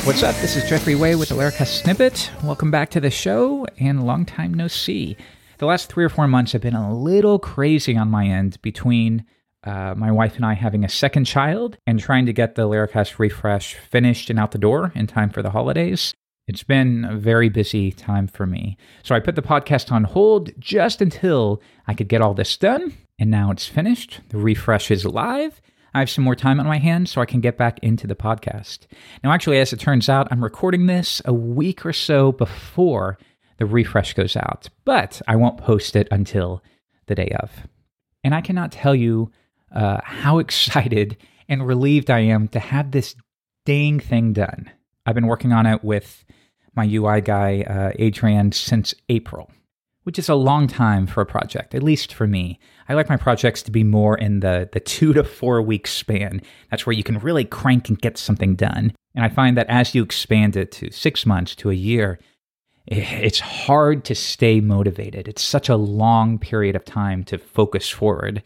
What's up? This is Jeffrey Way with the Laracast Snippet. Welcome back to the show, and long time no see. The last 3 or 4 months have been a little crazy on my end between my wife and I having a second child and trying to get the Laracast refresh finished and out the door in time for the holidays. It's been a very busy time for me. So I put the podcast on hold just until I could get all this done, and now it's finished. The refresh is live. I have some more time on my hands so I can get back into the podcast. Now, actually, as it turns out, I'm recording this a week or so before the refresh goes out, but I won't post it until the day of. And I cannot tell you how excited and relieved I am to have this dang thing done. I've been working on it with my UI guy, Adrian, since April, which is a long time for a project, at least for me. I like my projects to be more in the 2 to 4 week span. That's where you can really crank and get something done. And I find that as you expand it to 6 months to a year, it's hard to stay motivated. It's such a long period of time to focus forward.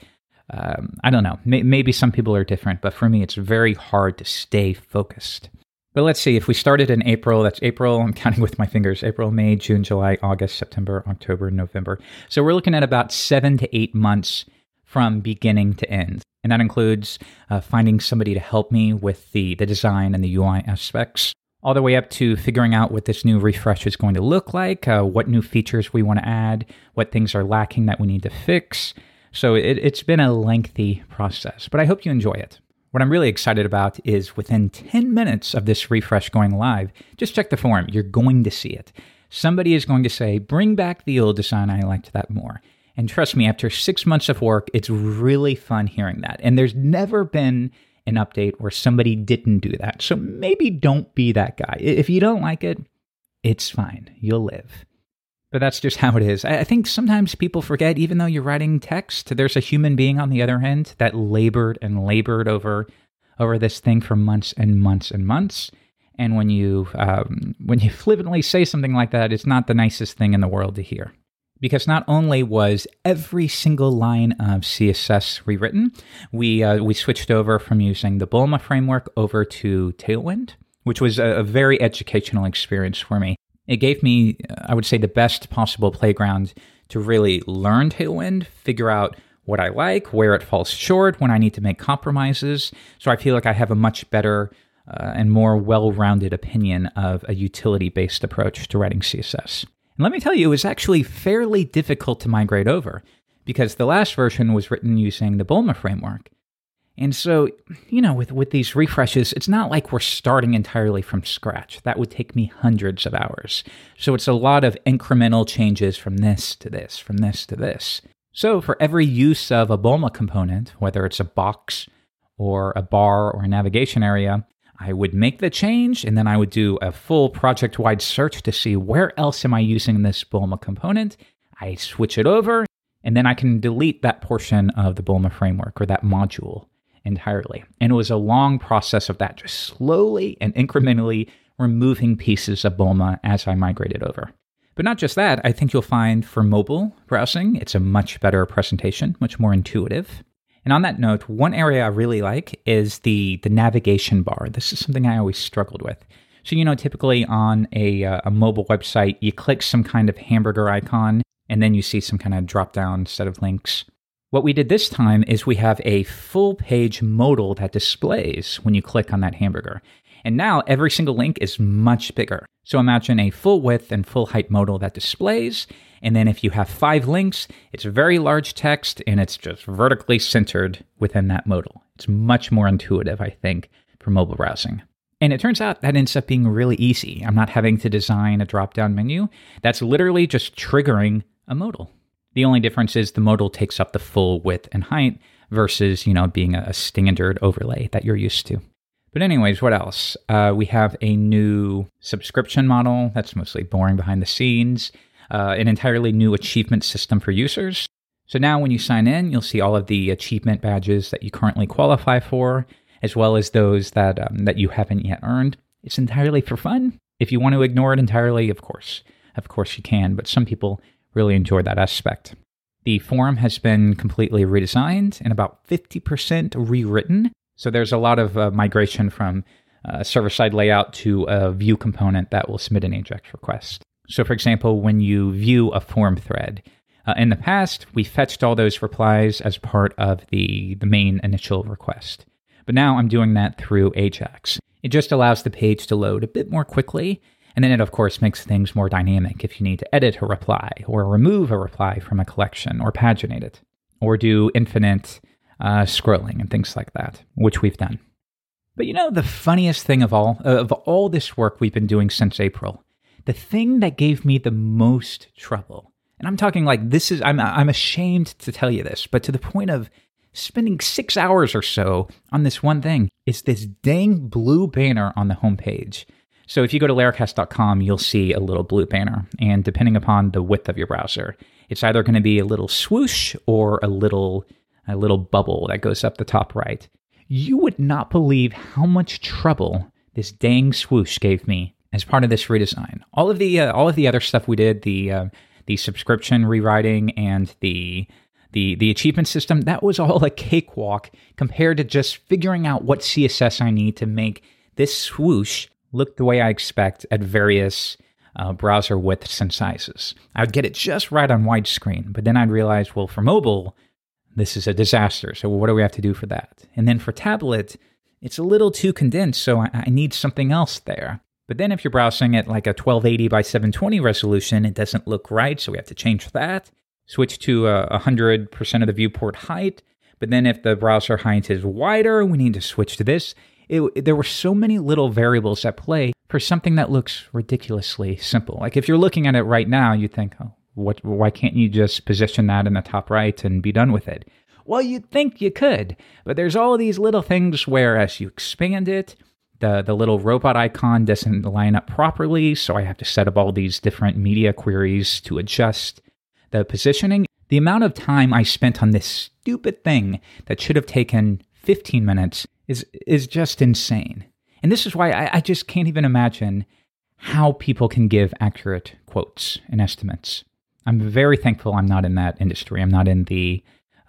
I don't know. Maybe some people are different, but for me, it's very hard to stay focused. But let's see, if we started in April, that's April, I'm counting with my fingers, April, May, June, July, August, September, October, November. So we're looking at about 7 to 8 months from beginning to end. And that includes finding somebody to help me with the design and the UI aspects, all the way up to figuring out what this new refresh is going to look like, what new features we want to add, what things are lacking that we need to fix. So it's been a lengthy process, but I hope you enjoy it. What I'm really excited about is within 10 minutes of this refresh going live, just check the forum. You're going to see it. Somebody is going to say, bring back the old design. I liked that more. And trust me, after 6 months of work, it's really fun hearing that. And there's never been an update where somebody didn't do that. So maybe don't be that guy. If you don't like it, it's fine. You'll live. But that's just how it is. I think sometimes people forget, even though you're writing text, there's a human being on the other end that labored and labored over this thing for months and months and months. And when you flippantly say something like that, it's not the nicest thing in the world to hear. Because not only was every single line of CSS rewritten, we switched over from using the Bulma framework over to Tailwind, which was a very educational experience for me. It gave me, I would say, the best possible playground to really learn Tailwind, figure out what I like, where it falls short, when I need to make compromises. So I feel like I have a much better and more well-rounded opinion of a utility-based approach to writing CSS. And let me tell you, it was actually fairly difficult to migrate over because the last version was written using the Bulma framework. And so, with these refreshes, it's not like we're starting entirely from scratch. That would take me hundreds of hours. So it's a lot of incremental changes from this to this, from this to this. So for every use of a Bulma component, whether it's a box or a bar or a navigation area, I would make the change, and then I would do a full project-wide search to see where else am I using this Bulma component. I switch it over, and then I can delete that portion of the Bulma framework or that module entirely. And it was a long process of that, just slowly and incrementally removing pieces of Bulma as I migrated over. But not just that, I think you'll find for mobile browsing, it's a much better presentation, much more intuitive. And on that note, one area I really like is the navigation bar. This is something I always struggled with. So, typically on a mobile website, you click some kind of hamburger icon, and then you see some kind of drop-down set of links. What we did this time is we have a full-page modal that displays when you click on that hamburger. And now every single link is much bigger. So imagine a full-width and full-height modal that displays, and then if you have 5 links, it's very large text, and it's just vertically centered within that modal. It's much more intuitive, I think, for mobile browsing. And it turns out that ends up being really easy. I'm not having to design a drop-down menu. That's literally just triggering a modal. The only difference is the modal takes up the full width and height versus, being a standard overlay that you're used to. But anyways, what else? We have a new subscription model that's mostly boring behind the scenes, an entirely new achievement system for users. So now when you sign in, you'll see all of the achievement badges that you currently qualify for, as well as those that you haven't yet earned. It's entirely for fun. If you want to ignore it entirely, of course you can, but some people really enjoy that aspect. The forum has been completely redesigned and about 50% rewritten. So there's a lot of migration from server-side layout to a view component that will submit an AJAX request. So for example, when you view a form thread, in the past, we fetched all those replies as part of the main initial request. But now I'm doing that through AJAX. It just allows the page to load a bit more quickly, and then it, of course, makes things more dynamic if you need to edit a reply, or remove a reply from a collection, or paginate it, or do infinite scrolling and things like that, which we've done. But the funniest thing of all this work we've been doing since April, the thing that gave me the most trouble, and I'm talking like I'm ashamed to tell you this, but to the point of spending 6 hours or so on this one thing, is this dang blue banner on the homepage. So if you go to Laracast.com, you'll see a little blue banner, and depending upon the width of your browser, it's either going to be a little swoosh or a little bubble that goes up the top right. You would not believe how much trouble this dang swoosh gave me as part of this redesign. All of the other stuff we did, the subscription rewriting and the achievement system, that was all a cakewalk compared to just figuring out what CSS I need to make this swoosh look the way I expect at various browser widths and sizes. I would get it just right on widescreen, but then I'd realize, well, for mobile, this is a disaster. So what do we have to do for that? And then for tablet, it's a little too condensed, so I need something else there. But then if you're browsing at like a 1280 by 720 resolution, it doesn't look right, so we have to change that. Switch to 100% of the viewport height. But then if the browser height is wider, we need to switch to this. There were so many little variables at play for something that looks ridiculously simple. Like if you're looking at it right now, you think, oh, why can't you just position that in the top right and be done with it? Well, you'd think you could, but there's all these little things where as you expand it, the little robot icon doesn't line up properly, so I have to set up all these different media queries to adjust the positioning. The amount of time I spent on this stupid thing that should have taken 15 minutes is just insane. And this is why I just can't even imagine how people can give accurate quotes and estimates. I'm very thankful I'm not in that industry. I'm not in the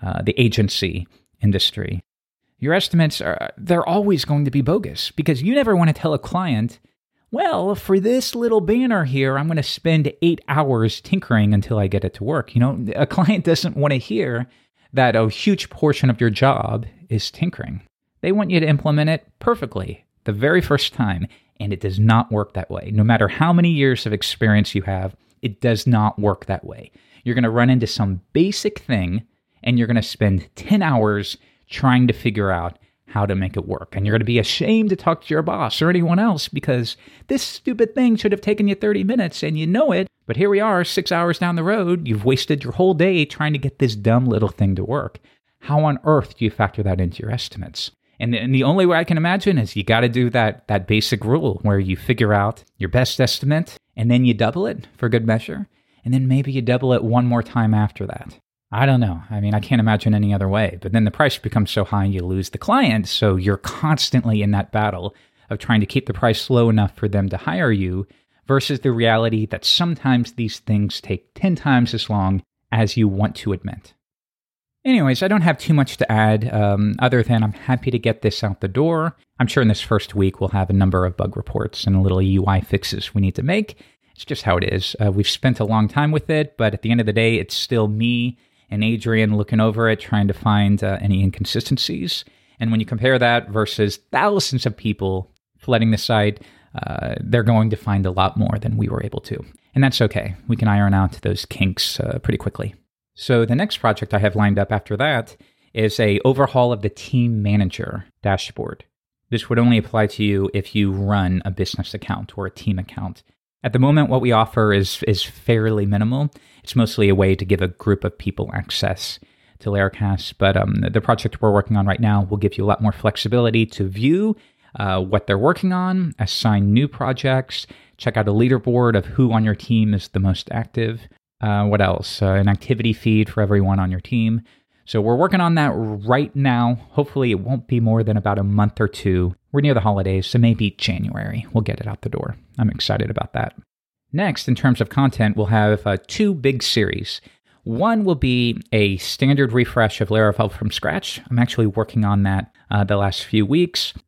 agency industry. Your estimates they're always going to be bogus because you never want to tell a client, well, for this little banner here, I'm going to spend 8 hours tinkering until I get it to work. A client doesn't want to hear that a huge portion of your job is tinkering. They want you to implement it perfectly the very first time, and it does not work that way. No matter how many years of experience you have, it does not work that way. You're going to run into some basic thing, and you're going to spend 10 hours trying to figure out how to make it work. And you're going to be ashamed to talk to your boss or anyone else because this stupid thing should have taken you 30 minutes and you know it. But here we are, 6 hours down the road. You've wasted your whole day trying to get this dumb little thing to work. How on earth do you factor that into your estimates? And the only way I can imagine is you got to do that basic rule where you figure out your best estimate and then you double it for good measure. And then maybe you double it one more time after that. I don't know. I mean, I can't imagine any other way. But then the price becomes so high you lose the client. So you're constantly in that battle of trying to keep the price low enough for them to hire you versus the reality that sometimes these things take 10 times as long as you want to admit. Anyways, I don't have too much to add other than I'm happy to get this out the door. I'm sure in this first week we'll have a number of bug reports and little UI fixes we need to make. It's just how it is. We've spent a long time with it, but at the end of the day, it's still me and Adrian looking over it, trying to find any inconsistencies. And when you compare that versus thousands of people flooding the site, they're going to find a lot more than we were able to. And that's okay. We can iron out those kinks pretty quickly. So the next project I have lined up after that is a overhaul of the Team Manager dashboard. This would only apply to you if you run a business account or a team account. At the moment, what we offer is fairly minimal. It's mostly a way to give a group of people access to Laracast, but the project we're working on right now will give you a lot more flexibility to view what they're working on, assign new projects, check out a leaderboard of who on your team is the most active. What else? An activity feed for everyone on your team. So we're working on that right now. Hopefully it won't be more than about a month or two. We're near the holidays, so maybe January we'll get it out the door. I'm excited about that. Next, in terms of content, we'll have 2 big series. One will be a standard refresh of Laravel from scratch. I'm actually working on that the last few weeks.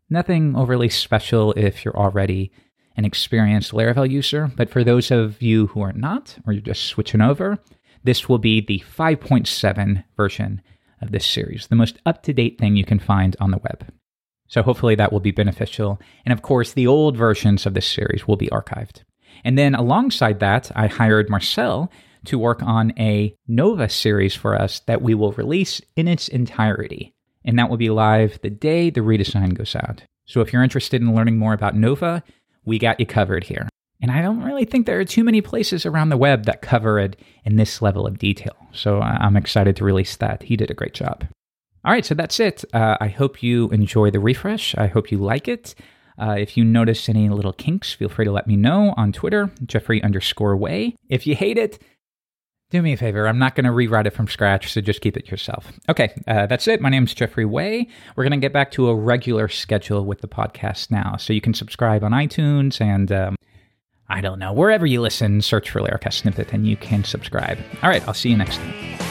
Nothing overly special if you're already an experienced Laravel user, but for those of you who are not, or you're just switching over, this will be the 5.7 version of this series, the most up-to-date thing you can find on the web. So hopefully that will be beneficial. And of course, the old versions of this series will be archived. And then alongside that, I hired Marcel to work on a Nova series for us that we will release in its entirety. And that will be live the day the redesign goes out. So if you're interested in learning more about Nova, we got you covered here. And I don't really think there are too many places around the web that cover it in this level of detail. So I'm excited to release that. He did a great job. All right, so that's it. I hope you enjoy the refresh. I hope you like it. If you notice any little kinks, feel free to let me know on Twitter, Jeffrey_Way. If you hate it, do me a favor. I'm not going to rewrite it from scratch, so just keep it yourself. Okay, that's it. My name's Jeffrey Way. We're going to get back to a regular schedule with the podcast now. So you can subscribe on iTunes and, I don't know, wherever you listen, search for Laracast Snippet and you can subscribe. All right, I'll see you next time.